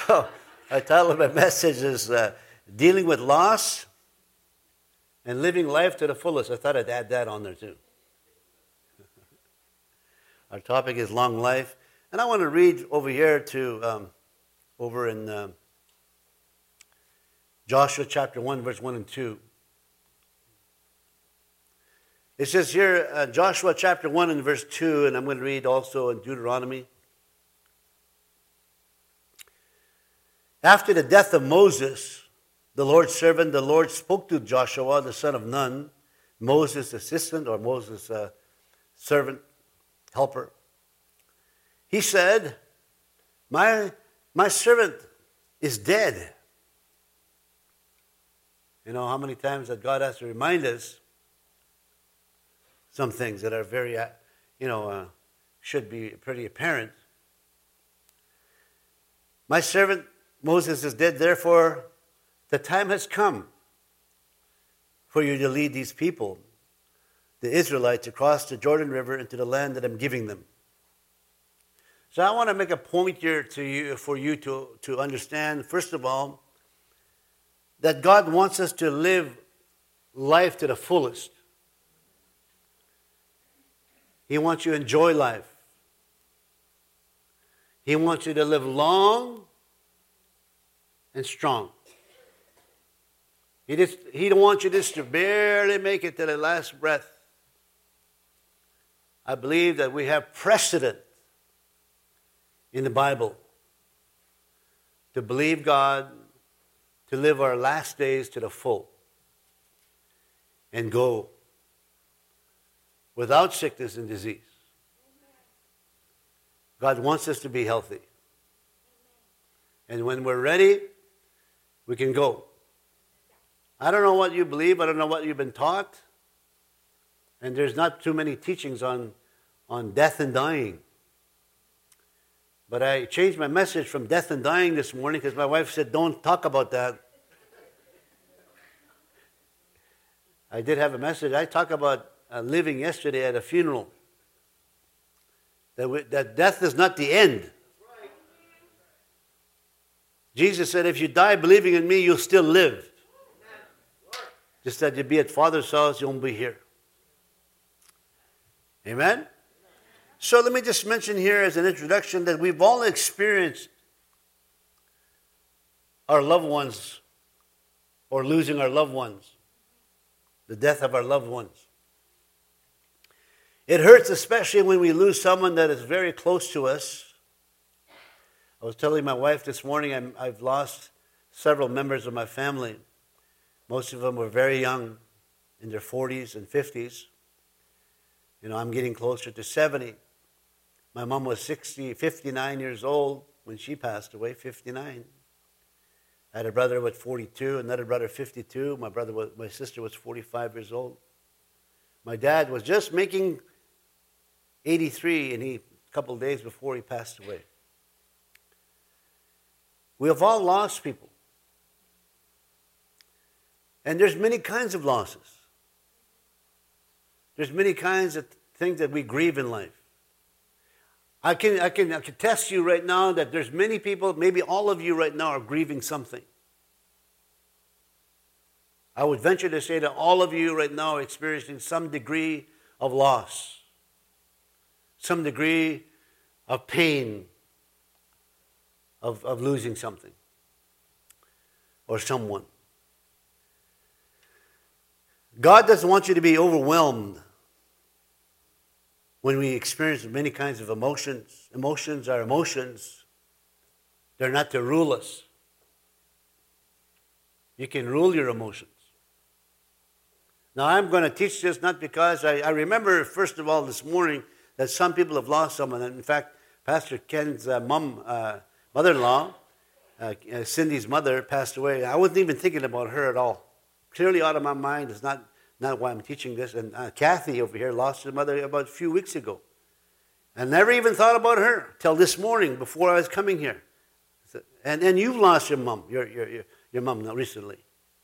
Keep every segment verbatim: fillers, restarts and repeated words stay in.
So I titled my message is uh, Dealing with Loss and Living Life to the Fullest. I thought I'd add that on there too. Our topic is long life. And I want to read over here to, um, over in uh, Joshua chapter one, verse one and two. It says here, uh, Joshua chapter one and verse two, and I'm going to read also in Deuteronomy. After the death of Moses, the Lord's servant, the Lord spoke to Joshua, the son of Nun, Moses' assistant or Moses' uh, servant, helper. He said, my, my servant is dead. You know how many times that God has to remind us some things that are very, uh, you know, uh, should be pretty apparent. My servant Moses is dead, therefore the time has come for you to lead these people, the Israelites, across the Jordan River into the land that I'm giving them. So I want to make a point here to you, for you to, to understand, first of all, that God wants us to live life to the fullest. He wants you to enjoy life. He wants you to live long and strong. He just he don't want you just to barely make it to the last breath. I believe that we have precedent in the Bible to believe God, to live our last days to the full and go without sickness and disease. God wants us to be healthy. And when we're ready, we can go. I don't know what you believe. I don't know what you've been taught. And there's not too many teachings on, on death and dying. But I changed my message from death and dying this morning because my wife said, don't talk about that. I did have a message. I talked about uh, living yesterday at a funeral. That, we, that death is not the end. Jesus said, if you die believing in me, you'll still live. Just that you'll be at Father's house, you won't be here. Amen? So let me just mention here as an introduction that we've all experienced our loved ones or losing our loved ones. The death of our loved ones. It hurts especially when we lose someone that is very close to us. I was telling my wife this morning I'm, I've lost several members of my family. Most of them were very young, in their forties and fifties. You know, I'm getting closer to seventy. My mom was sixty, fifty-nine years old when she passed away, fifty-nine. I had a brother with forty-two, another brother fifty-two. My brother, was, my sister was forty-five years old. My dad was just making eighty-three, and he a couple of days before he passed away. We have all lost people. And there's many kinds of losses. There's many kinds of things that we grieve in life. I can, I can, I can test you right now that there's many people, maybe all of you right now are grieving something. I would venture to say that all of you right now are experiencing some degree of loss, some degree of pain of, of losing something or someone. God doesn't want you to be overwhelmed when we experience many kinds of emotions. Emotions are emotions. They're not to rule us. You can rule your emotions. Now, I'm going to teach this not because I, I remember, first of all, this morning that some people have lost someone. And in fact, Pastor Ken's uh, mom, uh, mother-in-law, uh, Cindy's mother, passed away. I wasn't even thinking about her at all. Clearly out of my mind. It's not, not why I'm teaching this. And uh, Kathy over here lost her mother about a few weeks ago. I never even thought about her till this morning before I was coming here. And and you've lost your mom, your your your, your mom recently.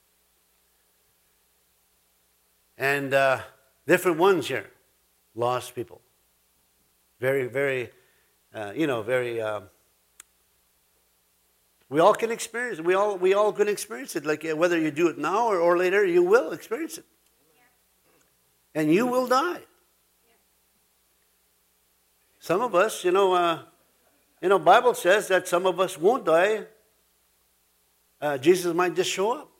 And uh, different ones here, lost people. Very, very, uh, you know, very, uh, We all can experience it. We all, we all can experience it. Like whether you do it now or, or later, you will experience it. And you will die. Some of us, you know, uh, you know, Bible says that some of us won't die. Uh, Jesus might just show up.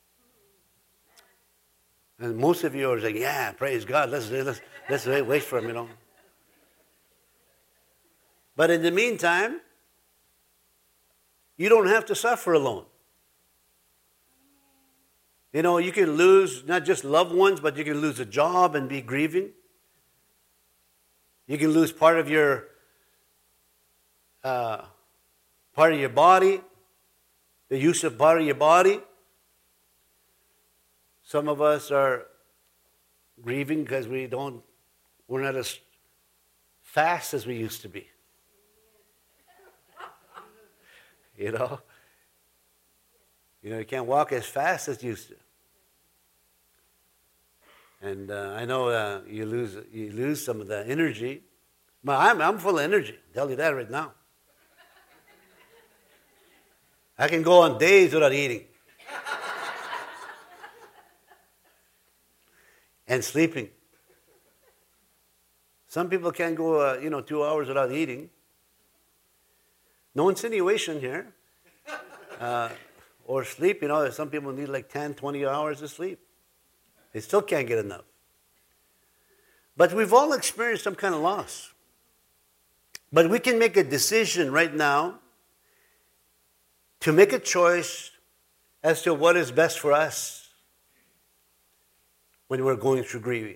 And most of you are saying, yeah, praise God, let's, let's, let's wait for him, you know. But in the meantime, you don't have to suffer alone. You know, you can lose not just loved ones, but you can lose a job and be grieving. You can lose part of your uh, part of your body, the use of part of your body. Some of us are grieving because we don't, we're not as fast as we used to be. You know, you know, you can't walk as fast as you used to. And uh, I know uh, you lose you lose some of the energy. But I'm I'm full of energy. I'll tell you that right now. I can go on days without eating and sleeping. Some people can't go, uh, you know, two hours without eating. No insinuation here. Uh, or sleep, you know, some people need like ten, twenty hours of sleep. They still can't get enough. But we've all experienced some kind of loss. But we can make a decision right now to make a choice as to what is best for us when we're going through grieving.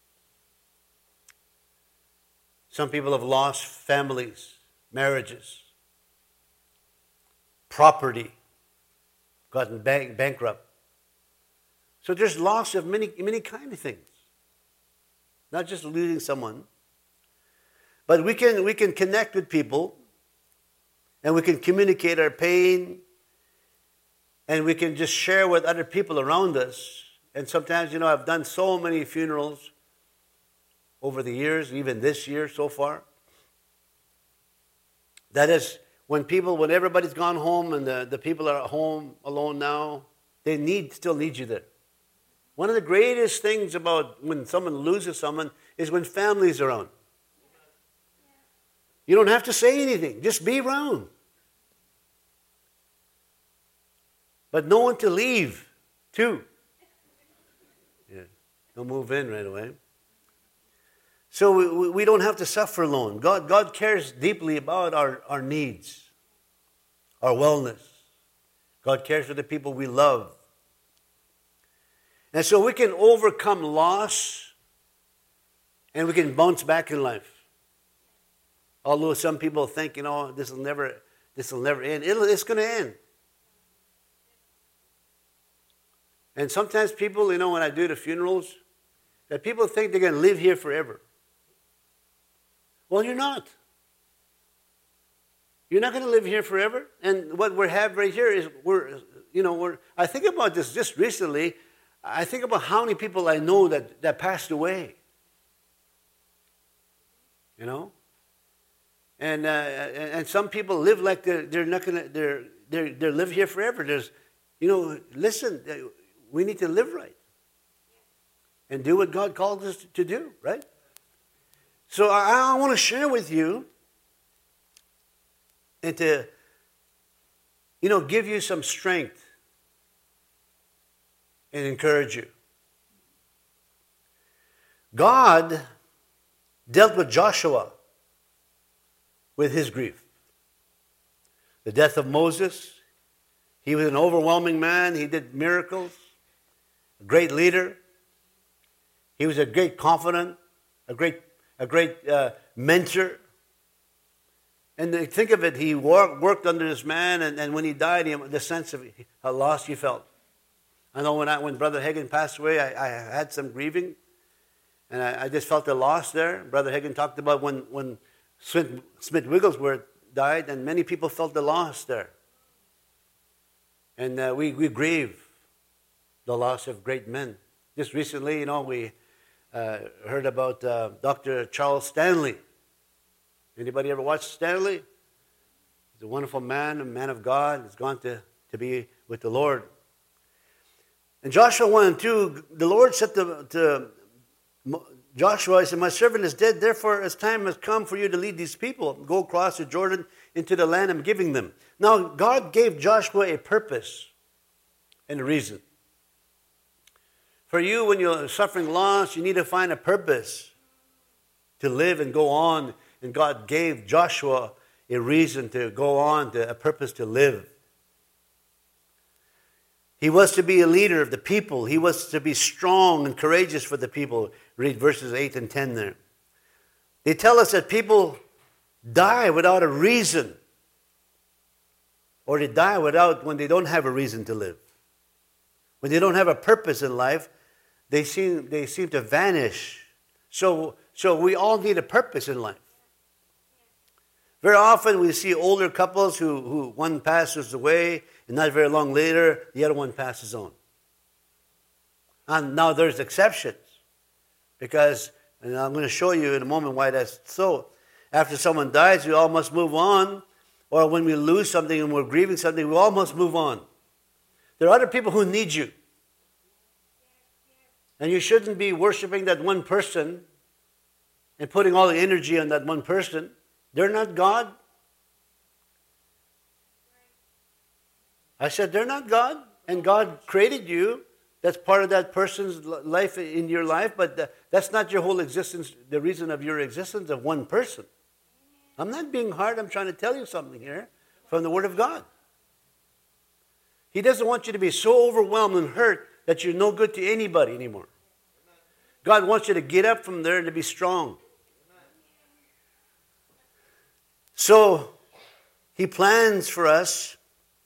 Some people have lost families, marriages, property, gotten bank, bankrupt. So there's loss of many, many kind of things. Not just losing someone. But we can, we can connect with people and we can communicate our pain and we can just share with other people around us. And sometimes, you know, I've done so many funerals over the years, even this year so far. That is, when people, when everybody's gone home and the, the people are at home alone now, they need still need you there. One of the greatest things about when someone loses someone is when family's around. You don't have to say anything. Just be around. But no one to leave, too. Yeah. Don't move in right away. So we, we don't have to suffer alone. God, God cares deeply about our, our needs, our wellness. God cares for the people we love. And so we can overcome loss and we can bounce back in life. Although some people think, you know, this will never, this will never end. It'll, it's going to end. And sometimes people, you know, when I do the funerals, that people think they're going to live here forever. Well, you're not. You're not going to live here forever. And what we have right here is we're, you know, we're. I think about this just recently. I think about how many people I know that, that passed away. You know, and uh, and some people live like they're they're not gonna they're they they live here forever. There's, you know, listen, we need to live right and do what God called us to do, right? So I, I want to share with you and to, you know, give you some strength and encourage you. God dealt with Joshua with his grief. The death of Moses. He was an overwhelming man. He did miracles. A great leader. He was a great confidant. A great, a great uh, mentor. And think of it, he worked, worked under this man, and, and when he died, he, the sense of how lost he felt. I know when I, when Brother Hagin passed away, I, I had some grieving, and I, I just felt the loss there. Brother Hagin talked about when, when Smith, Smith Wigglesworth died, and many people felt the loss there. And uh, we, we grieve the loss of great men. Just recently, you know, we uh, heard about uh, Doctor Charles Stanley. Anybody ever watched Stanley? He's a wonderful man, a man of God. He's gone to, to be with the Lord. In Joshua one and two, the Lord said to, to Joshua, he said, my servant is dead, therefore as time has come for you to lead these people. Go across the Jordan into the land I'm giving them. Now, God gave Joshua a purpose and a reason. For you, when you're suffering loss, you need to find a purpose to live and go on. And God gave Joshua a reason to go on, to, a purpose to live. He was to be a leader of the people. He was to be strong and courageous for the people. Read verses eight and ten there. They tell us that people die without a reason. Or they die without, when they don't have a reason to live. When they don't have a purpose in life, they seem, they seem to vanish. So, so we all need a purpose in life. Very often we see older couples who, who one passes away, and not very long later, the other one passes on. And now there's exceptions. Because, and I'm going to show you in a moment why that's so. After someone dies, we all must move on. Or when we lose something and we're grieving something, we all must move on. There are other people who need you. And you shouldn't be worshiping that one person and putting all the energy on that one person. They're not God. I said, they're not God. And God created you. That's part of that person's life in your life. But that's not your whole existence, the reason of your existence of one person. I'm not being hard. I'm trying to tell you something here from the Word of God. He doesn't want you to be so overwhelmed and hurt that you're no good to anybody anymore. God wants you to get up from there and to be strong. So, He plans for us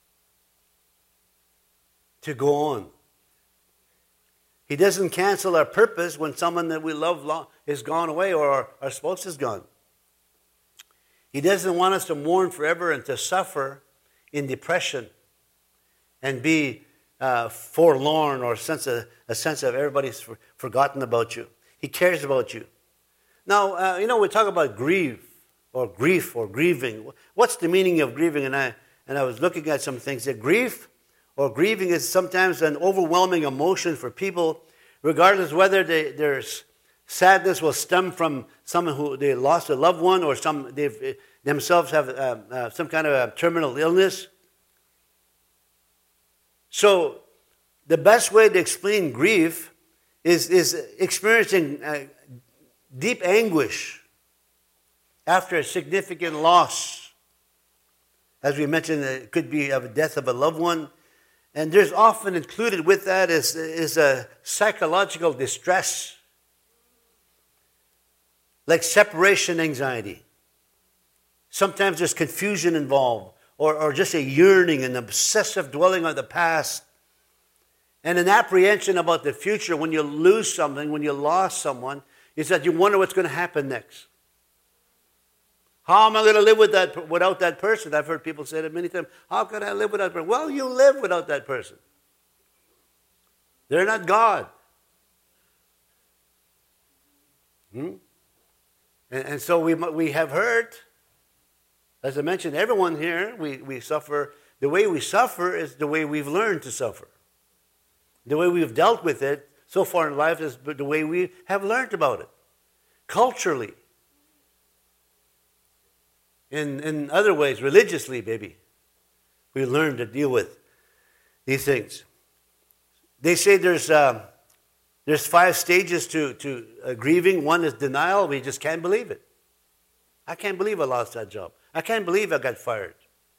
to go on. He doesn't cancel our purpose when someone that we love is gone away or our, our spouse is gone. He doesn't want us to mourn forever and to suffer in depression and be uh, forlorn or sense of, a sense of everybody's for, forgotten about you. He cares about you. Now, uh, you know, we talk about grief or grief or grieving. What's the meaning of grieving? And I and I was looking at some things. That grief or grieving is sometimes an overwhelming emotion for people, regardless whether they, there's sadness will stem from someone who they lost a loved one or some they themselves have uh, uh, some kind of a terminal illness. So the best way to explain grief is, is experiencing uh, deep anguish after a significant loss. As we mentioned, it could be of the death of a loved one. And there's often included with that is, is a psychological distress, like separation anxiety. Sometimes there's confusion involved, or, or just a yearning and obsessive dwelling on the past, and an apprehension about the future. When you lose something, when you lost someone, is that you wonder what's going to happen next. How am I going to live with that, without that person? I've heard people say that many times. How can I live without that person? Well, you live without that person. They're not God. Hmm? And, and so we we have heard, as I mentioned, everyone here, we, we suffer. The way we suffer is the way we've learned to suffer. The way we've dealt with it so far in life is the way we have learned about it. Culturally. In, in other ways, religiously, maybe, we learn to deal with these things. They say there's um, there's five stages to, to uh, grieving. One is denial. We just can't believe it. I can't believe I lost that job. I can't believe I got fired.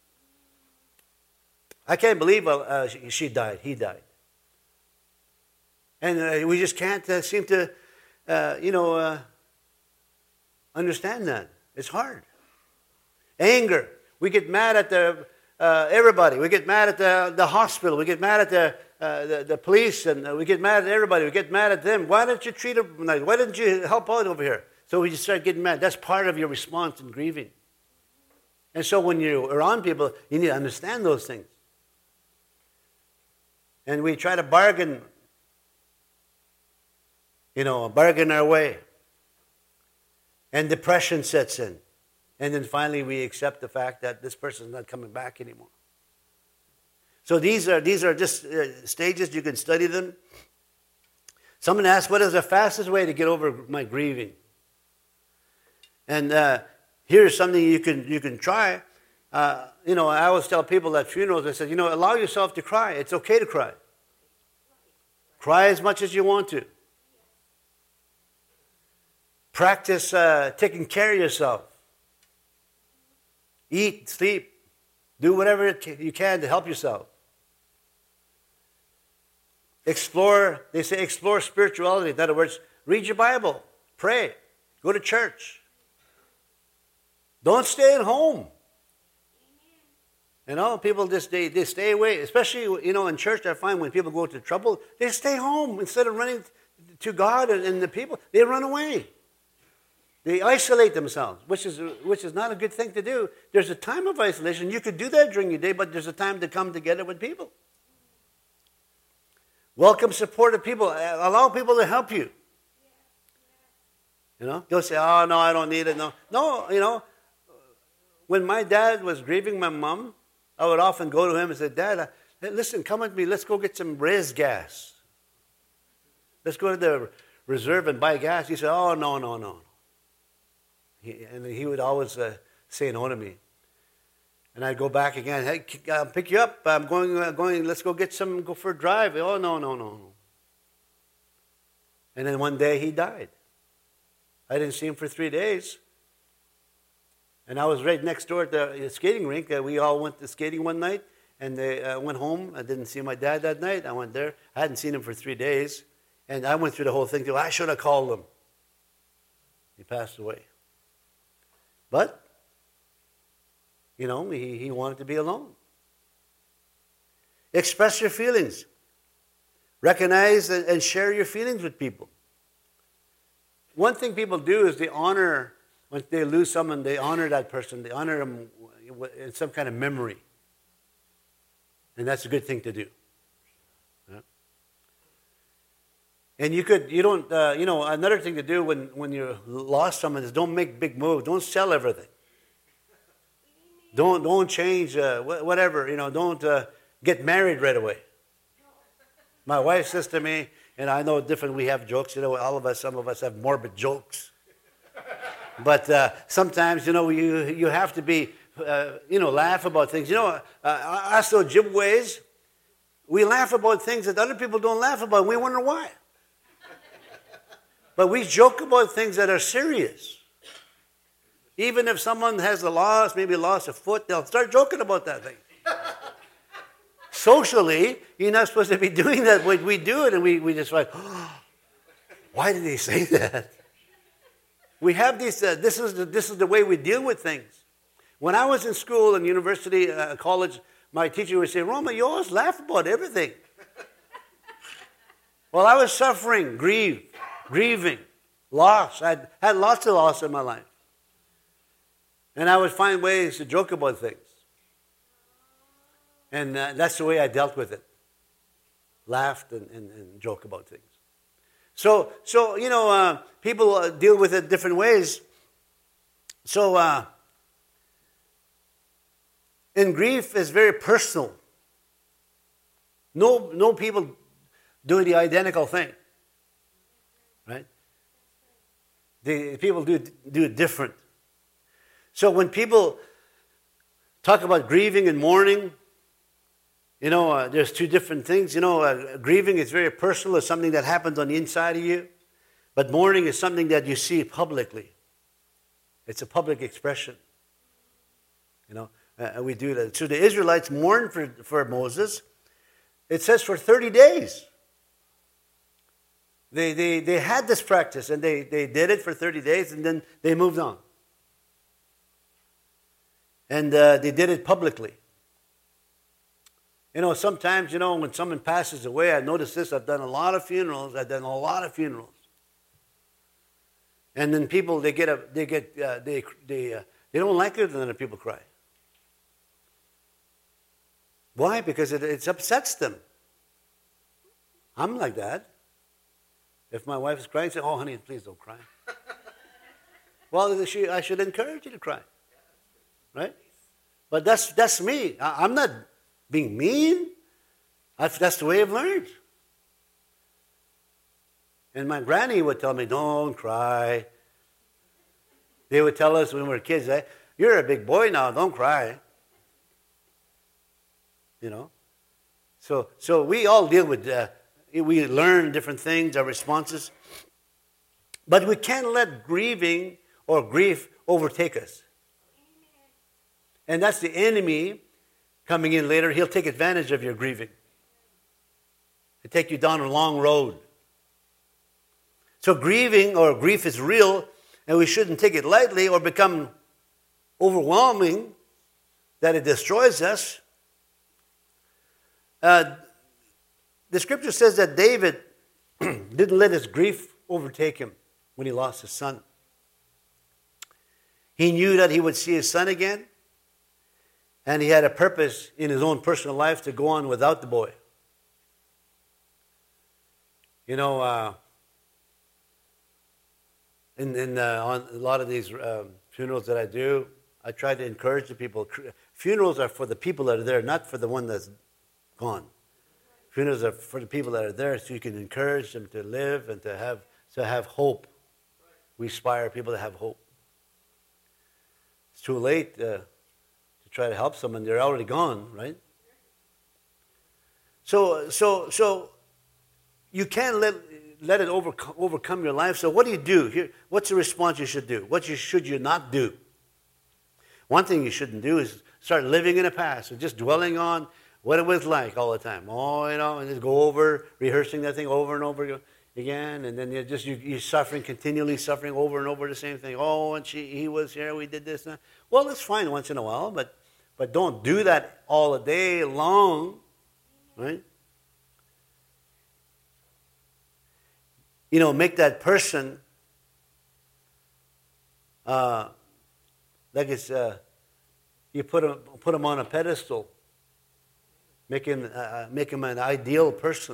I can't believe uh, she, she died, he died. And uh, we just can't uh, seem to, uh, you know, uh, understand that. It's hard. Anger. We get mad at the uh, everybody. We get mad at the, the hospital. We get mad at the, uh, the the police, and uh, we get mad at everybody. We get mad at them. Why didn't you treat them nice? Why didn't you help out over here? So we just start getting mad. That's part of your response in grieving. And so when you're around people, you need to understand those things. And we try to bargain, you know, bargain our way. And depression sets in. And then finally we accept the fact that this person is not coming back anymore. So these are these are just uh, stages. You can study them. Someone asked, what is the fastest way to get over my grieving? And uh, here's something you can you can try. Uh, you know, I always tell people at funerals, I said, you know, allow yourself to cry. It's okay to cry. Cry as much as you want to. Practice uh, taking care of yourself. Eat, sleep. Do whatever you can to help yourself. Explore, they say explore spirituality. In other words, read your Bible. Pray. Go to church. Don't stay at home. You know, people just, they, they stay away. Especially, you know, in church, I find when people go to trouble, they stay home. Instead of running to God and, and the people, they run away. They isolate themselves, which is which is not a good thing to do. There's a time of isolation. You could do that during your day, but there's a time to come together with people. Welcome supportive people. Allow people to help you. You know, don't say, oh, no, I don't need it. No, no, you know, when my dad was grieving my mom, I would often go to him and say, Dad, hey, listen, come with me. Let's go get some res gas. Let's go to the reserve and buy gas. He said, oh, no, no, no. He, and he would always uh, say no to me. And I'd go back again. Hey, I'll pick you up. I'm going, uh, going, let's go get some, go for a drive. Oh, no, no, no, no. And then one day he died. I didn't see him for three days. And I was right next door at the skating rink. Uh, we all went to skating one night. And they uh, went home. I didn't see my dad that night. I went there. I hadn't seen him for three days. And I went through the whole thing. Too. I should have called him. He passed away. But, you know, he, he wanted to be alone. Express your feelings. Recognize and, and share your feelings with people. One thing people do is they honor, when they lose someone, they honor that person. They honor them in some kind of memory. And that's a good thing to do. Yeah. And you could, you don't, uh, you know, another thing to do when, when you lost someone is don't make big moves. Don't sell everything. Don't, don't change, uh, whatever, you know, don't uh, get married right away. My wife says to me, and I know different, we have jokes, you know, all of us, some of us have morbid jokes. But uh, sometimes, you know, you, you have to be, uh, you know, laugh about things. You know, uh, us Ojibways, we laugh about things that other people don't laugh about. We wonder why. But we joke about things that are serious. Even if someone has a loss, maybe lost a foot, they'll start joking about that thing. Socially, you're not supposed to be doing that, but we do it, and we, we just like, oh, why did he say that? We have these, uh, this is the, this is the way we deal with things. When I was in school and university, uh, college, my teacher would say, Roma, you always laugh about everything. Well, I was suffering, grief, grieving, loss. I had, had lots of loss in my life. And I would find ways to joke about things. And uh, that's the way I dealt with it. Laughed and, and, and joke about things. So, so you know, uh, people uh, deal with it different ways. So, uh, in grief is very personal. No, no people do the identical thing, right? The people do do it different. So when people talk about grieving and mourning, you know, uh, there's two different things. You know, uh, grieving is very personal. It's something that happens on the inside of you. But mourning is something that you see publicly. It's a public expression. You know, uh, we do that. So the Israelites mourned for, for Moses. It says for thirty days. They, they, they had this practice, and they, they did it for thirty days, and then they moved on. And uh, they did it publicly. You know, sometimes, you know, when someone passes away, I noticed this. I've done a lot of funerals. I've done a lot of funerals. And then people, they get, a, they get, uh, they, they, uh, they don't like it when people cry. Why? Because it, it upsets them. I'm like that. If my wife is crying, I say, "Oh, honey, please don't cry." Well, she, I should encourage you to cry. right? But that's that's me. I, I'm not being mean. I've, that's the way I've learned. And my granny would tell me, don't cry. They would tell us when we were kids, eh, you're a big boy now, don't cry. You know? So so we all deal with, uh, we learn different things, our responses. But we can't let grieving or grief overtake us. And that's the enemy coming in later. He'll take advantage of your grieving. He'll take you down a long road. So grieving or grief is real, and we shouldn't take it lightly or become overwhelming that it destroys us. Uh, the scripture says that David didn't let his grief overtake him when he lost his son. He knew that he would see his son again, and he had a purpose in his own personal life to go on without the boy. You know, uh, in, in uh, on a lot of these um, funerals that I do, I try to encourage the people. Funerals are for the people that are there, not for the one that's gone. Funerals are for the people that are there, so you can encourage them to live and to have to have hope. We inspire people to have hope. It's too late uh, to try to help someone; they're already gone, right? So, so, so you can't let let it overcome, overcome your life. So, what do you do? Here, what's the response you should do? What you, should you not do? One thing you shouldn't do is start living in the past and just dwelling on what it was like all the time. Oh, you know, and just go over, rehearsing that thing over and over again, and then you're just you, you're suffering, continually suffering over and over the same thing. Oh, and she, he was here, we did this. And that. Well, that's fine once in a while, but but don't do that all the day long, right? You know, make that person uh, like it's uh, you put him put him on a pedestal. Make him, uh, make him an ideal person.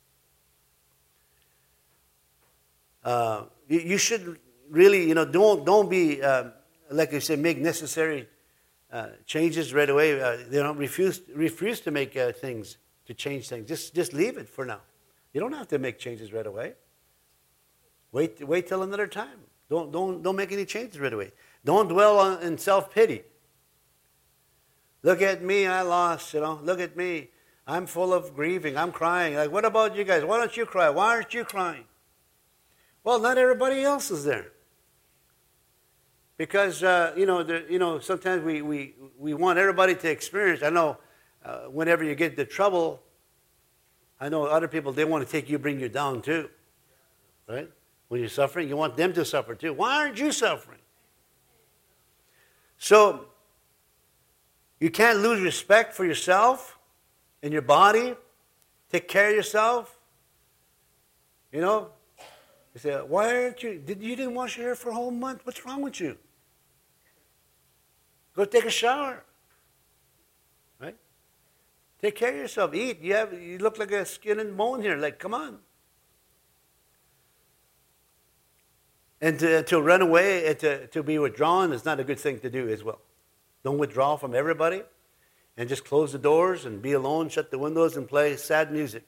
Uh, you, you should really, you know, don't don't be uh, like I said, make necessary uh, changes right away. Uh, you know, refuse refuse to make uh, things to change things. Just just leave it for now. You don't have to make changes right away. Wait wait till another time. Don't don't don't make any changes right away. Don't dwell on, in self-pity. Look at me, I lost, you know. Look at me. I'm full of grieving. I'm crying. Like, what about you guys? Why don't you cry? Why aren't you crying? Well, not everybody else is there. Because, uh, you know, the, you know, sometimes we, we, we want everybody to experience. I know uh, whenever you get into trouble, I know other people, they want to take you, bring you down too. Right? When you're suffering, you want them to suffer too. Why aren't you suffering? So, you can't lose respect for yourself and your body. Take care of yourself. You know, you say, why aren't you, did, you didn't wash your hair for a whole month. What's wrong with you? Go take a shower. Right? Take care of yourself. Eat. You, have, you look like a skin and bone here. Like, come on. And to, to run away and to, to be withdrawn is not a good thing to do as well. Don't withdraw from everybody and just close the doors and be alone, shut the windows and play sad music.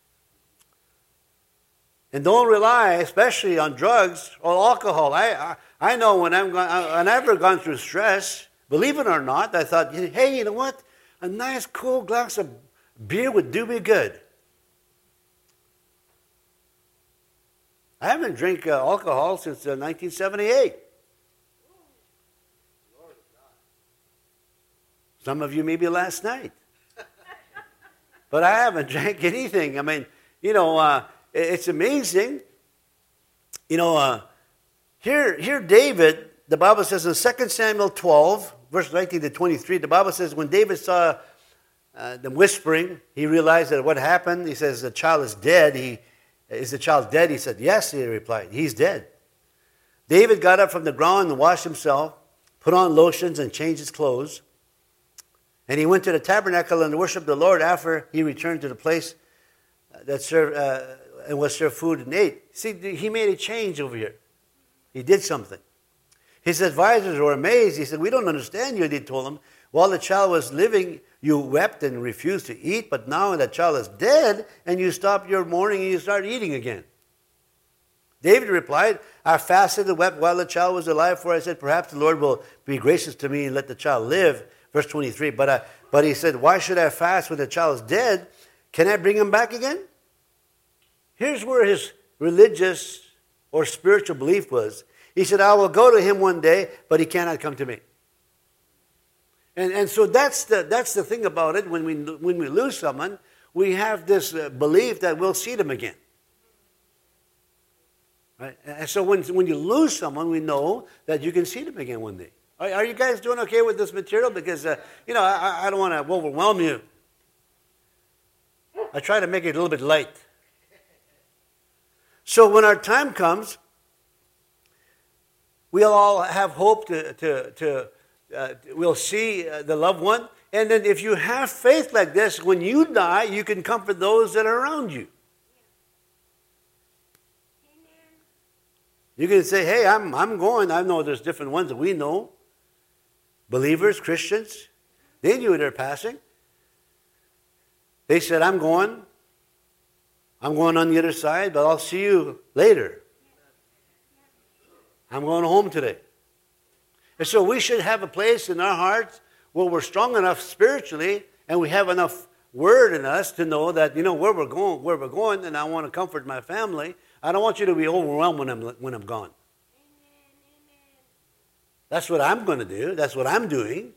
And don't rely, especially on drugs or alcohol. I I, I know when I'm going, I've never gone through stress. Believe it or not, I thought, hey, you know what? A nice cool glass of beer would do me good. I haven't drank uh, alcohol since uh, nineteen seventy-eight. Some of you maybe last night. But I haven't drank anything. I mean, you know, uh, it's amazing. You know, uh, here, here David, the Bible says in Second Samuel twelve, verse nineteen to twenty-three, the Bible says when David saw uh, them whispering, he realized that what happened. He says, the child is dead. He, is the child dead? He said, yes, he replied. He's dead. David got up from the ground and washed himself, put on lotions and changed his clothes. And he went to the tabernacle and worshiped the Lord after he returned to the place that served uh, and was served food and ate. See, he made a change over here. He did something. His advisors were amazed. He said, we don't understand you. They told him, while the child was living, you wept and refused to eat, but now the child is dead, and you stop your mourning and you start eating again. David replied, I fasted and wept while the child was alive, for I said, perhaps the Lord will be gracious to me and let the child live. Verse twenty-three, but, I, but he said, why should I fast when the child is dead? Can I bring him back again? Here's where his religious or spiritual belief was. He said, I will go to him one day, but he cannot come to me. And, and so that's the, that's the thing about it. When we, when we lose someone, we have this uh, belief that we'll see them again. Right? And so when, when you lose someone, we know that you can see them again one day. Are, are you guys doing okay with this material? Because, uh, you know, I, I don't want to overwhelm you. I try to make it a little bit light. So when our time comes, we'll all have hope to, to, to uh, we'll see uh, the loved one. And then if you have faith like this, when you die, you can comfort those that are around you. You can say, hey, I'm, I'm going. I know there's different ones that we know. Believers, Christians, they knew they're passing. They said, I'm going. I'm going on the other side, but I'll see you later. I'm going home today. And so we should have a place in our hearts where we're strong enough spiritually and we have enough word in us to know that, you know, where we're going, where we're going, and I want to comfort my family. I don't want you to be overwhelmed when I'm, when I'm gone. That's what I'm going to do. That's what I'm doing.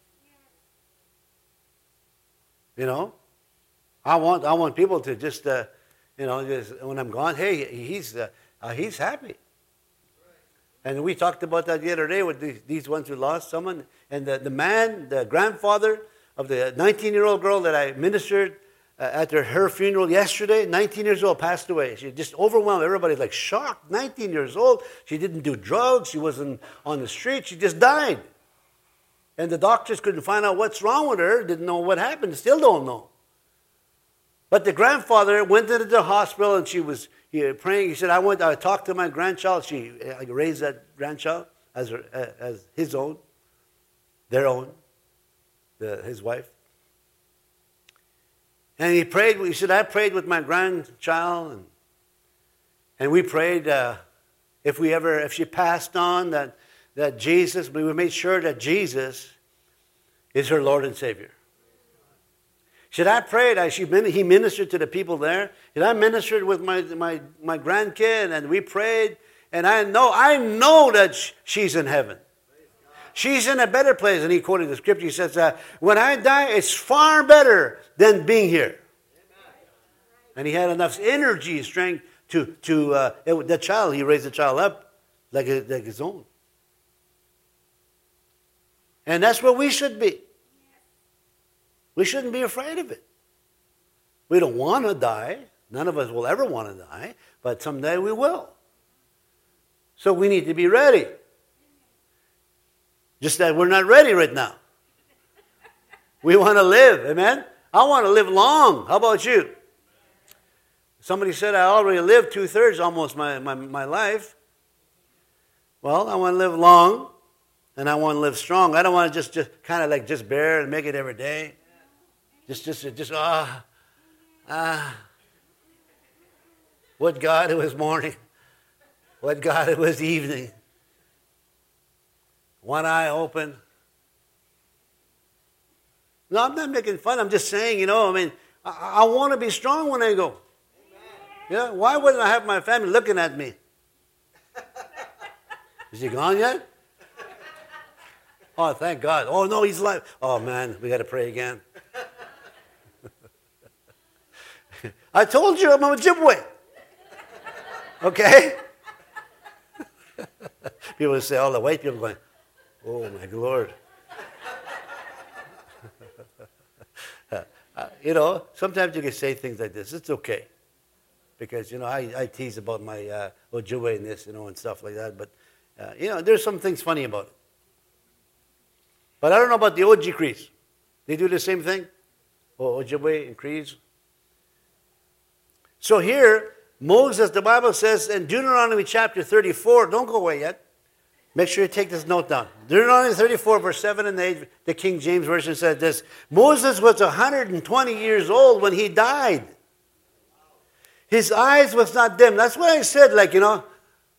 You know, I want I want people to just, uh, you know, just, when I'm gone, hey, he's uh, uh, he's happy. And we talked about that the other day with these, these ones who lost someone. And the, the man, the grandfather of the nineteen-year-old girl that I ministered uh, at her, her funeral yesterday, nineteen years old, passed away. She just overwhelmed. Everybody's like shocked. nineteen years old. She didn't do drugs. She wasn't on the street. She just died. And the doctors couldn't find out what's wrong with her. Didn't know what happened. Still don't know. But the grandfather went into the hospital and she was he, praying. He said, I went, I talked to my grandchild. She uh, raised that grandchild as, her, uh, as his own, their own, the, his wife. And he prayed, he said, I prayed with my grandchild. And, and we prayed uh, if we ever, if she passed on, that, that Jesus, we made sure that Jesus is her Lord and Savior. Should I prayed? I, she, he ministered to the people there. And I ministered with my, my, my grandkid, and we prayed. And I know, I know that she's in heaven. She's in a better place. And he quoted the scripture. He says, uh, when I die, it's far better than being here. And he had enough energy, strength to, to uh, it, the child, he raised the child up like, like his own. And that's where we should be. We shouldn't be afraid of it. We don't want to die. None of us will ever want to die, but someday we will. So we need to be ready. Just that we're not ready right now. We want to live, amen? I want to live long. How about you? Somebody said I already lived two-thirds almost my, my, my life. Well, I want to live long, and I want to live strong. I don't want to just, just kind of like just bear and make it every day. Just, just, just, ah, ah. What God, it was morning. What God, it was evening. One eye open. No, I'm not making fun. I'm just saying, you know, I mean, I, I want to be strong when I go. Yeah, why wouldn't I have my family looking at me? Is he gone yet? Oh, thank God. Oh, no, he's alive. Oh, man, we got to pray again. I told you I'm a Ojibwe. Okay? People say, all the white people going, oh, my Lord. uh, you know, sometimes you can say things like this. It's okay. Because, you know, I, I tease about my uh, Ojibwe-ness, you know, and stuff like that. But, uh, you know, there's some things funny about it. But I don't know about the Ojibwe. They do the same thing? Oh, Ojibwe and Crees. So here, Moses, the Bible says in Deuteronomy chapter thirty-four, don't go away yet. Make sure you take this note down. Deuteronomy thirty-four, verse seven and eight, the King James Version said this. Moses was one hundred twenty years old when he died. His eyes was not dim. That's what I said, like, you know.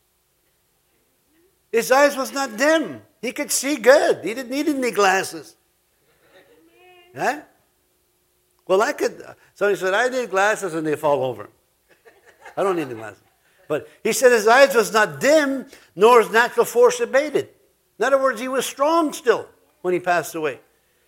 His eyes was not dim. He could see good. He didn't need any glasses. Right? Well, I could. Somebody said, I need glasses, and they fall over. I don't need the glasses. But he said his eyes was not dim, nor his natural force abated. In other words, he was strong still when he passed away.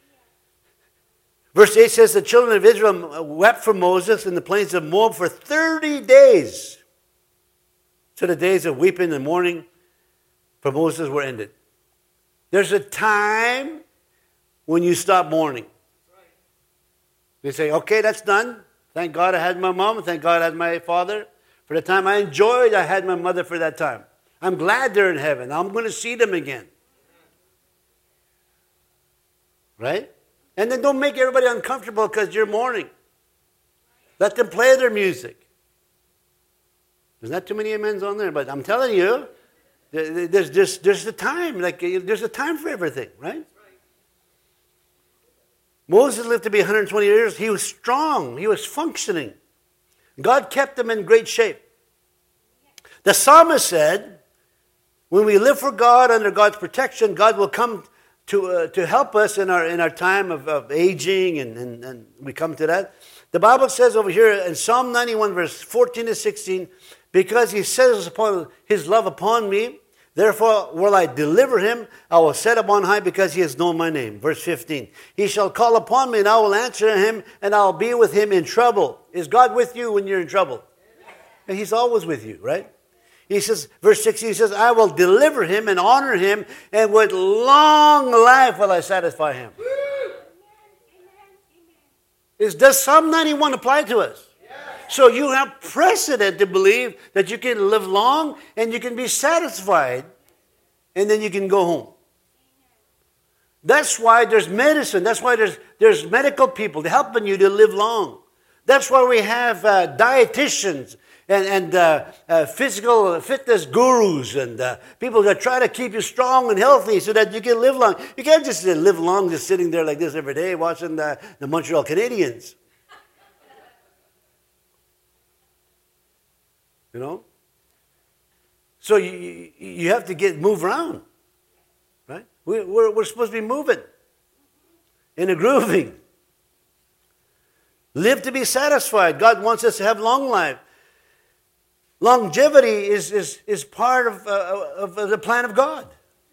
Verse eight says, the children of Israel wept for Moses in the plains of Moab for thirty days. So the days of weeping and mourning for Moses were ended. There's a time when you stop mourning. They say, okay, that's done. Thank God I had my mom. Thank God I had my father. For the time I enjoyed, I had my mother for that time. I'm glad they're in heaven. I'm going to see them again. Right? And then don't make everybody uncomfortable because you're mourning. Let them play their music. There's not too many amens on there, but I'm telling you, there's, there's, there's a time. Like, there's a time for everything, right? Moses lived to be one hundred twenty years. He was strong. He was functioning. God kept him in great shape. The psalmist said, when we live for God under God's protection, God will come to uh, to help us in our in our time of, of aging, and, and, and we come to that. The Bible says over here in Psalm ninety-one, verse fourteen to sixteen, because he says upon his love upon me, therefore will I deliver him. I will set him on high because he has known my name. Verse fifteen. He shall call upon me and I will answer him and I will be with him in trouble. Is God with you when you're in trouble? And he's always with you, right? He says, verse sixteen, he says, I will deliver him and honor him, and with long life will I satisfy him. Is, does Psalm ninety-one apply to us? So you have precedent to believe that you can live long and you can be satisfied and then you can go home. That's why there's medicine. That's why there's, there's medical people helping you to live long. That's why we have uh, dietitians and, and uh, uh, physical fitness gurus and uh, people that try to keep you strong and healthy so that you can live long. You can't just uh, live long just sitting there like this every day watching the, the Montreal Canadiens. You know? So you, you have to get move around. Right? We, we're, we're supposed to be moving and a grooving. Live to be satisfied. God wants us to have long life. Longevity is, is, is part of, uh, of the plan of God.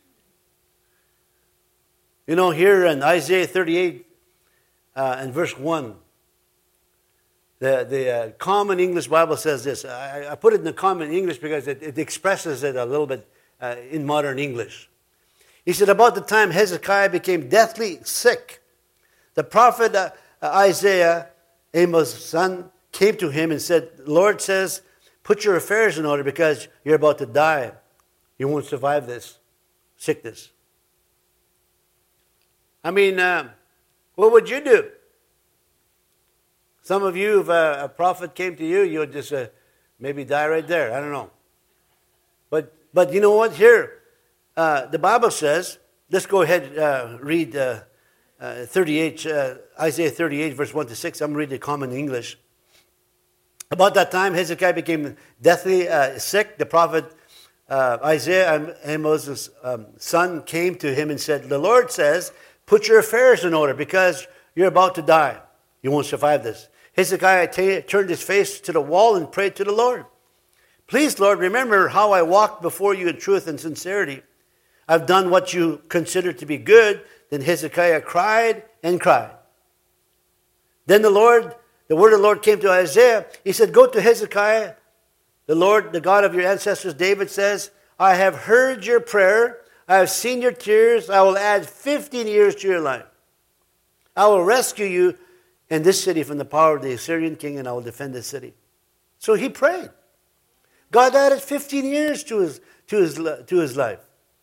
You know, here in Isaiah thirty-eight uh, and verse one, The, the uh, Common English Bible says this. I, I put it in the Common English because it, it expresses it a little bit uh, in modern English. He said, about the time Hezekiah became deathly sick, the prophet uh, Isaiah, Amos' son, came to him and said, the Lord says, put your affairs in order because you're about to die. You won't survive this sickness. I mean, uh, what would you do? Some of you, if a, a prophet came to you, you would just uh, maybe die right there. I don't know. But but you know what? Here, uh, the Bible says, let's go ahead and uh, read uh, uh, thirty-eight, uh, Isaiah thirty-eight, verse one to six. I'm reading the Common English. About that time, Hezekiah became deathly uh, sick. The prophet uh, Isaiah, Amos' um, son, came to him and said, the Lord says, put your affairs in order because you're about to die. You won't survive this. Hezekiah t- turned his face to the wall and prayed to the Lord. Please, Lord, remember how I walked before you in truth and sincerity. I've done what you consider to be good. Then Hezekiah cried and cried. Then the Lord, the word of the Lord came to Isaiah. He said, go to Hezekiah. The Lord, the God of your ancestors, David says, I have heard your prayer. I have seen your tears. I will add fifteen years to your life. I will rescue you and this city from the power of the Assyrian king, and I will defend this city. So he prayed. God added fifteen years to his, to his, to his life.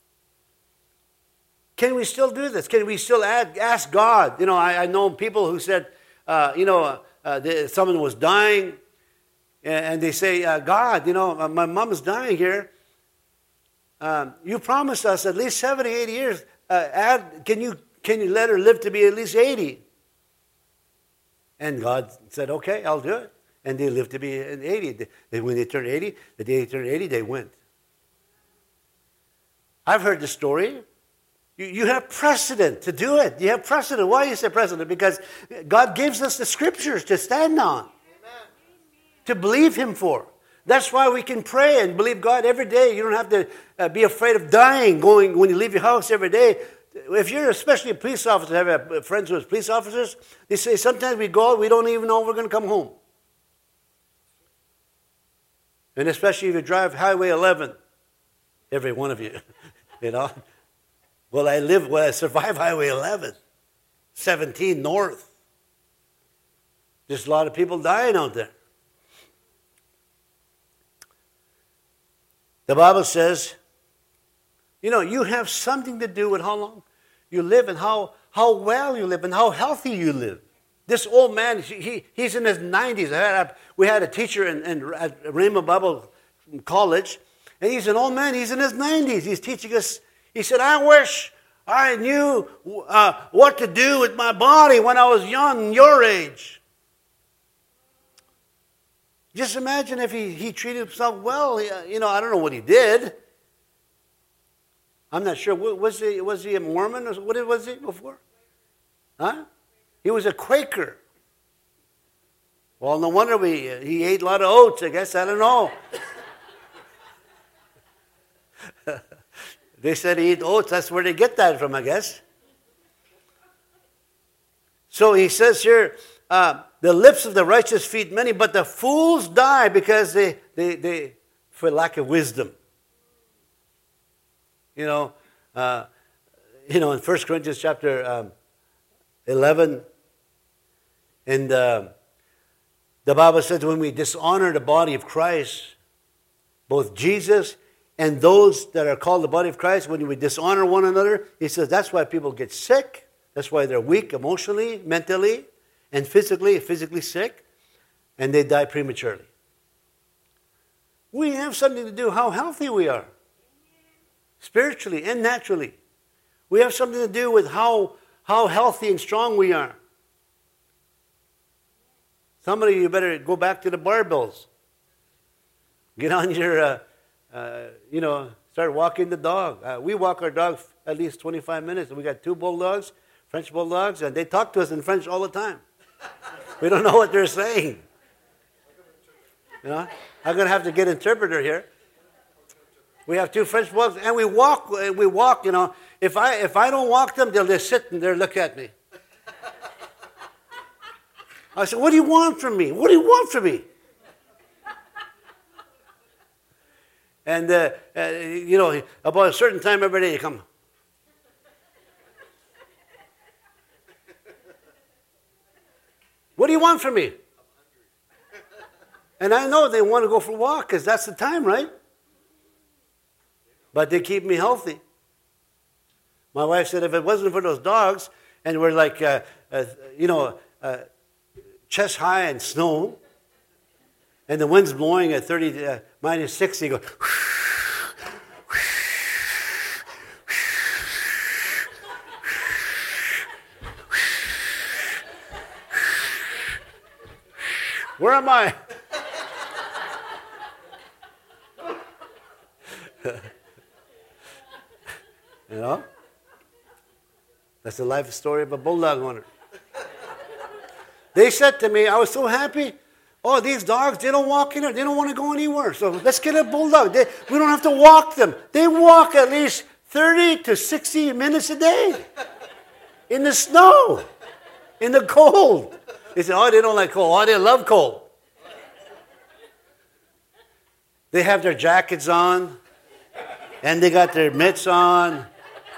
Can we still do this? Can we still add, ask God? You know, I, I know people who said, uh, you know, uh, they, someone was dying, and, and they say, uh, God, you know, my mom is dying here. um, you promised us at least seventy, eighty years. Uh, add, can you can you let her live to be at least eighty? And God said, okay, I'll do it. And they lived to be eighty. And when they turned eighty, the day they turned eighty, they went. I've heard the story. You, you have precedent to do it. You have precedent. Why you say precedent? Because God gives us the scriptures to stand on, Amen. To believe Him for. That's why we can pray and believe God every day. You don't have to uh, be afraid of dying going when you leave your house every day. If you're especially a police officer, I have uh, friends who are police officers, they say sometimes we go out, we don't even know if we're going to come home. And especially if you drive Highway eleven, every one of you, you know. Well, I live, well, I survived Highway eleven, seventeen north. There's a lot of people dying out there. The Bible says, you know, you have something to do with how long you live and how, how well you live and how healthy you live. This old man, he, he's in his nineties. I had a, we had a teacher in, in, at Rhema Bible College, and he's an old man. He's in his nineties. He's teaching us. He said, I wish I knew uh, what to do with my body when I was young, your age. Just imagine if he, he treated himself well. He, you know, I don't know what he did. I'm not sure. Was he, was he a Mormon? Or what was he before? Huh? He was a Quaker. Well, no wonder we, he ate a lot of oats, I guess. I don't know. They said he ate oats. That's where they get that from, I guess. So he says here, uh, the lips of the righteous feed many, but the fools die because they, they, they for lack of wisdom. You know, uh, you know, in First Corinthians chapter um, eleven, and uh, the Bible says when we dishonor the body of Christ, both Jesus and those that are called the body of Christ, when we dishonor one another, he says that's why people get sick. That's why they're weak emotionally, mentally, and physically, physically sick, and they die prematurely. We have something to do how healthy we are, spiritually and naturally. We have something to do with how, how healthy and strong we are. Somebody, you better go back to the barbells. Get on your, uh, uh, you know, start walking the dog. Uh, we walk our dog at least twenty-five minutes. We got two bulldogs, French bulldogs, and they talk to us in French all the time. We don't know what they're saying. You know, I'm going to have to get an interpreter here. We have two French bulldogs, and we walk. We walk. You know, if I if I don't walk them, they'll just sit and they'll look at me. I said, "What do you want from me? What do you want from me?" And uh, uh, you know, about a certain time every day, you come. What do you want from me? And I know they want to go for a walk because that's the time, right? But they keep me healthy. My wife said if it wasn't for those dogs, and we're like, uh, uh, you know, uh, chest high in snow, and the wind's blowing at thirty, uh, minus sixty, you go, where am I? You know? That's the life story of a bulldog owner. They said to me, I was so happy. Oh, these dogs, they don't walk in there. They don't want to go anywhere. So let's get a bulldog. They, we don't have to walk them. They walk at least thirty to sixty minutes a day. In the snow. In the cold. They said, oh, they don't like cold. Oh, they love cold. They have their jackets on. And they got their mitts on.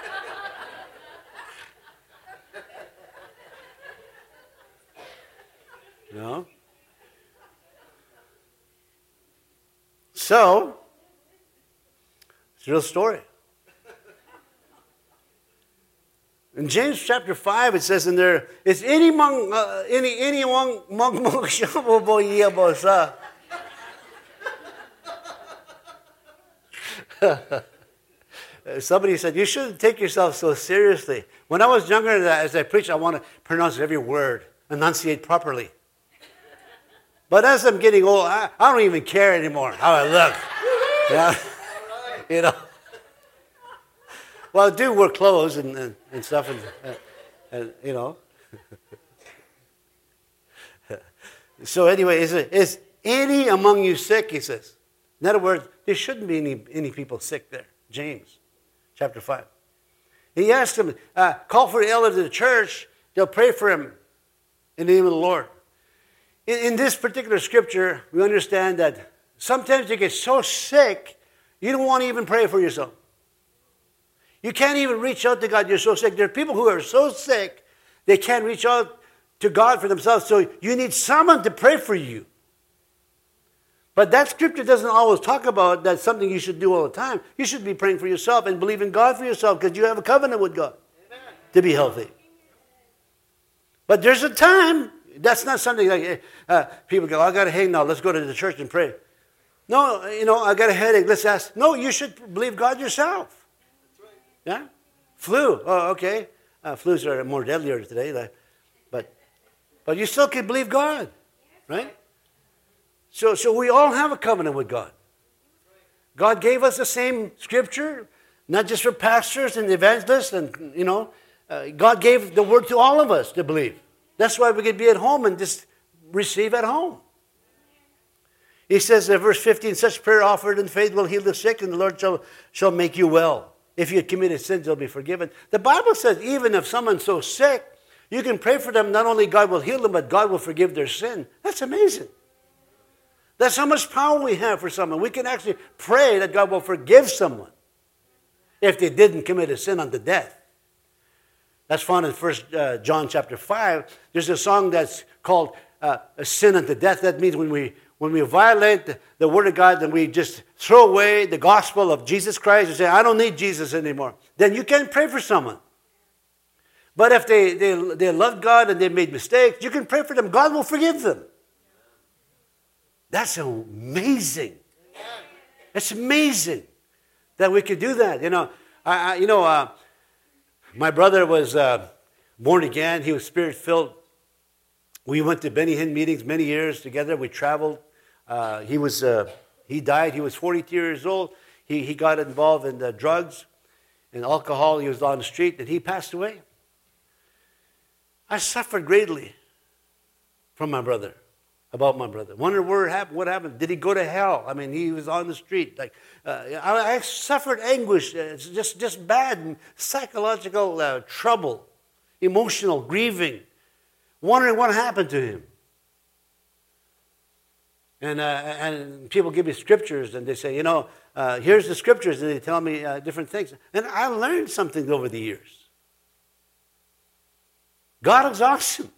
You know? So, it's a real story. In James chapter five, it says in there, is any among uh, any any among among Somebody said, you shouldn't take yourself so seriously. When I was younger, as I preach, I want to pronounce every word, enunciate properly. But as I'm getting old, I, I don't even care anymore how I look. Yeah. You know. Well, I do wear clothes and, and, and stuff, and, and, and you know. So anyway, is, is any among you sick, he says. In other words, there shouldn't be any, any people sick there. James chapter five. He asked him, uh, call for the elders of the church. They'll pray for him in the name of the Lord. In, in this particular scripture, we understand that sometimes you get so sick, you don't want to even pray for yourself. You can't even reach out to God. You're so sick. There are people who are so sick, they can't reach out to God for themselves. So you need someone to pray for you. But that scripture doesn't always talk about that's something you should do all the time. You should be praying for yourself and believe in God for yourself because you have a covenant with God. Amen. To be healthy. But there's a time, that's not something like uh, people go, I got a headache now, let's go to the church and pray. No, you know, I got a headache, let's ask. No, you should believe God yourself. Yeah? Flu, oh, okay. Uh, flus are more deadlier today, like, but but you still can believe God, right? So, so we all have a covenant with God. God gave us the same scripture, not just for pastors and evangelists, and you know, uh, God gave the word to all of us to believe. That's why we can be at home and just receive at home. He says in verse fifteen, such prayer offered in faith will heal the sick, and the Lord shall, shall make you well. If you had committed sins, they'll be forgiven. The Bible says even if someone's so sick, you can pray for them. Not only God will heal them, but God will forgive their sin. That's amazing. That's how much power we have for someone. We can actually pray that God will forgive someone if they didn't commit a sin unto death. That's found in First uh, John chapter five. There's a song that's called uh, a sin unto death. That means when we when we violate the, the word of God, then we just throw away the gospel of Jesus Christ and say, I don't need Jesus anymore. Then you can't pray for someone. But if they, they, they love God and they made mistakes, you can pray for them. God will forgive them. That's amazing. It's amazing that we could do that. You know, I, I you know, uh, my brother was uh, born again. He was spirit-filled. We went to Benny Hinn meetings many years together. We traveled. Uh, he was uh, he died. He was forty-two years old. He he got involved in uh, drugs and alcohol. He was on the street, and he passed away. I suffered greatly from my brother. About my brother. Wonder where it happened, what happened. Did he go to hell? I mean, he was on the street. Like uh, I, I suffered anguish. It's just, just bad and psychological uh, trouble, emotional grieving, wondering what happened to him. And uh, and people give me scriptures and they say, you know, uh, here's the scriptures, and they tell me uh, different things. And I learned something over the years. God is awesome.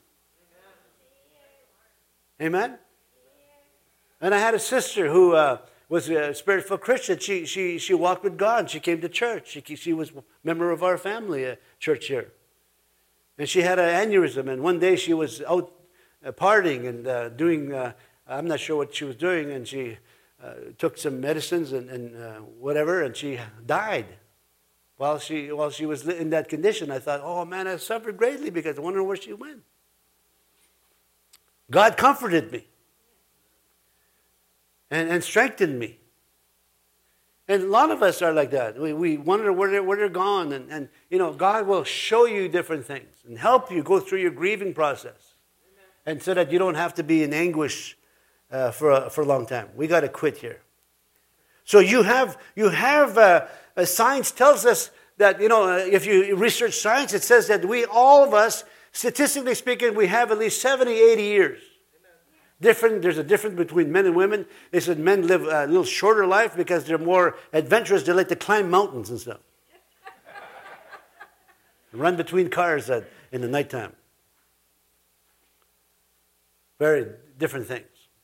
Amen? And I had a sister who uh, was a spirit-filled Christian. She, she, she walked with God. She came to church. She, she was a member of our family uh, church here. And she had an aneurysm. And one day she was out uh, partying and uh, doing, uh, I'm not sure what she was doing. And she uh, took some medicines and, and uh, whatever. And she died. While she, while she was in that condition, I thought, oh man, I suffered greatly because I wonder where she went. God comforted me and, and strengthened me. And a lot of us are like that. We, we wonder where they're, where they're gone. And, and, you know, God will show you different things and help you go through your grieving process. Amen. And so that you don't have to be in anguish uh, for, a, for a long time. We got to quit here. So you have, you have uh, uh, science tells us that, you know, uh, if you research science, it says that we, all of us, statistically speaking, we have at least seventy, eighty years. Different. There's a difference between men and women. They said men live a little shorter life because they're more adventurous. They like to climb mountains and stuff. Run between cars at, in the nighttime. Very different things.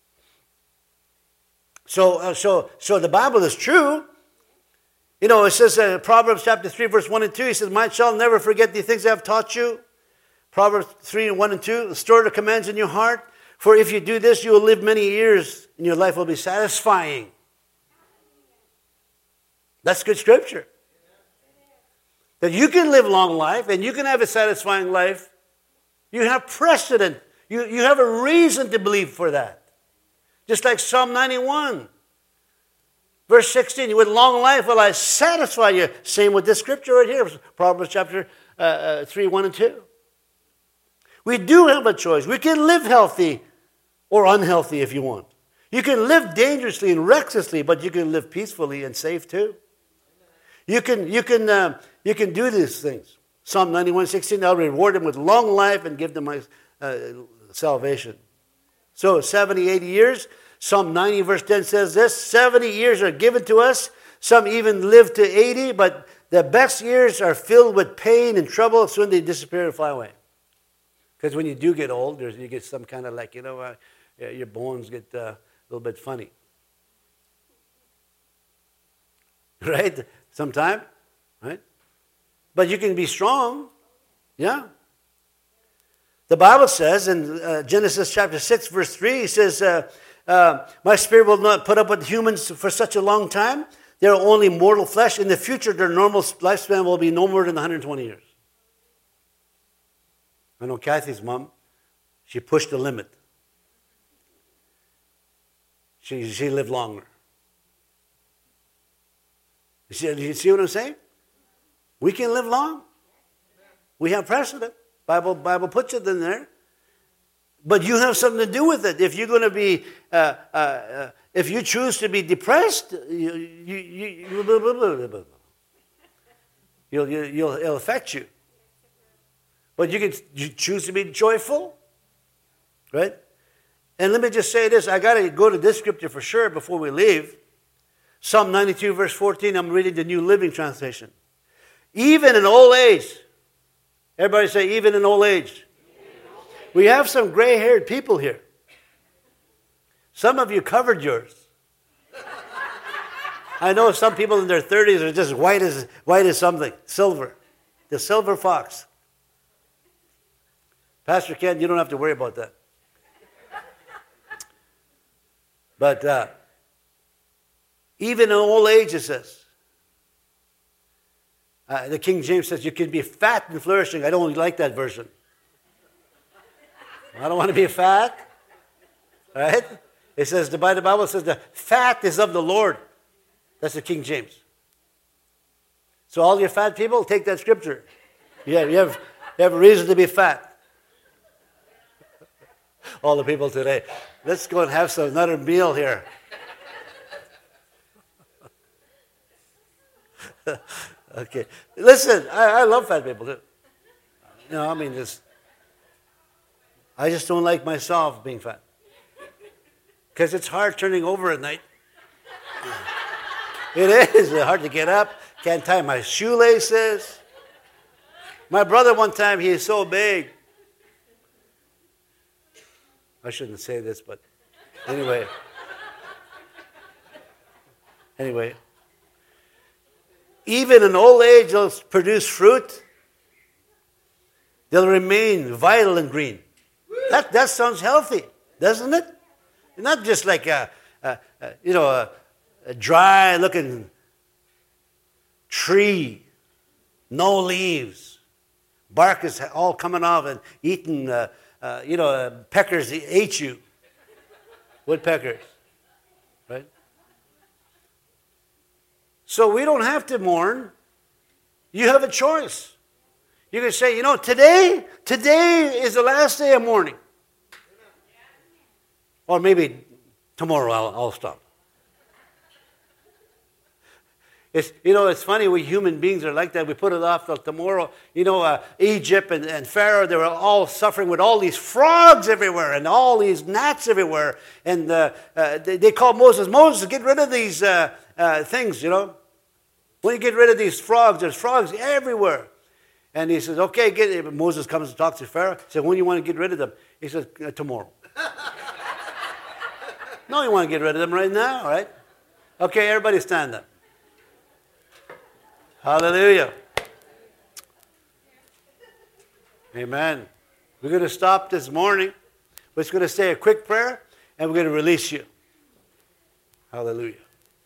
So, uh, so, so the Bible is true. You know, it says in uh, Proverbs chapter three, verse one and two, he says, my child, never forget the things I have taught you. Proverbs three, one and two, store the commands in your heart, for if you do this, you will live many years, and your life will be satisfying. That's good scripture. that you can live long life and you can have a satisfying life. You have precedent. You, you have a reason to believe for that. Just like Psalm ninety-one. Verse sixteen, with long life will I satisfy you. Same with this scripture right here, Proverbs chapter uh, uh, three, one and two. We do have a choice. We can live healthy or unhealthy if you want. You can live dangerously and recklessly, but you can live peacefully and safe too. You can, you can, uh, you can do these things. Psalm ninety-one, sixteen, I'll reward them with long life and give them my uh, salvation. So seventy, eighty years. Psalm ninety verse ten says this, seventy years are given to us. Some even live to eighty, but the best years are filled with pain and trouble. Soon they disappear and fly away. Because when you do get old, there's, you get some kind of like, you know, uh, your bones get uh, a little bit funny. Right? Sometime. Right? But you can be strong. Yeah. The Bible says in uh, Genesis chapter six verse three, it says, uh, uh, my spirit will not put up with humans for such a long time. They are only mortal flesh. In the future, their normal lifespan will be no more than one hundred twenty years. I know Kathy's mom, she pushed the limit. She, she lived longer. You see, you see what I'm saying? We can live long. We have precedent. Bible, Bible puts it in there. But you have something to do with it. If you're going to be, uh, uh, uh, if you choose to be depressed, you, you, you, you, you'll, you'll, you'll, it'll affect you. But you can you choose to be joyful, right? And let me just say this. I got to go to this scripture for sure before we leave. Psalm ninety-two, verse fourteen. I'm reading the New Living Translation. Even in old age. Everybody say, even in old age. We have some gray-haired people here. Some of you covered yours. I know some people in their thirties are just white as white as something, silver. The silver fox. Pastor Ken, you don't have to worry about that. But uh, even in old age, it says, uh, the King James says, you can be fat and flourishing. I don't like that version. I don't want to be fat. Right? It says, the Bible says, the fat is of the Lord. That's the King James. So all you fat people, take that scripture. You have, you have, you have a reason to be fat. All the people today, let's go and have some another meal here. Okay. Listen, I, I love fat people too. You know, I mean, this. I just don't like myself being fat. Because it's hard turning over at night. It is. It's hard to get up. Can't tie my shoelaces. My brother one time, he is so big. I shouldn't say this, but anyway. Anyway. Even in old age, they'll produce fruit. They'll remain vital and green. That that sounds healthy, doesn't it? Not just like a, a, a you know a, a dry-looking tree, no leaves, bark is all coming off and eaten. Uh, uh, you know, uh, peckers ate you. Woodpeckers, right? So we don't have to mourn. You have a choice. You can say, you know, today, today is the last day of mourning. Or maybe tomorrow I'll, I'll stop. It's, you know, it's funny, we human beings are like that. We put it off till tomorrow. You know, uh, Egypt and, and Pharaoh, they were all suffering with all these frogs everywhere and all these gnats everywhere. And uh, uh, they, they called Moses, Moses, get rid of these uh, uh, things, you know. When you get rid of these frogs, there's frogs everywhere. And he says, okay, get it. Moses comes and talks to Pharaoh. He says, when do you want to get rid of them? He says, tomorrow. No, you want to get rid of them right now, right? Okay, everybody stand up. Hallelujah. Amen. We're going to stop this morning. We're just going to say a quick prayer, and we're going to release you. Hallelujah.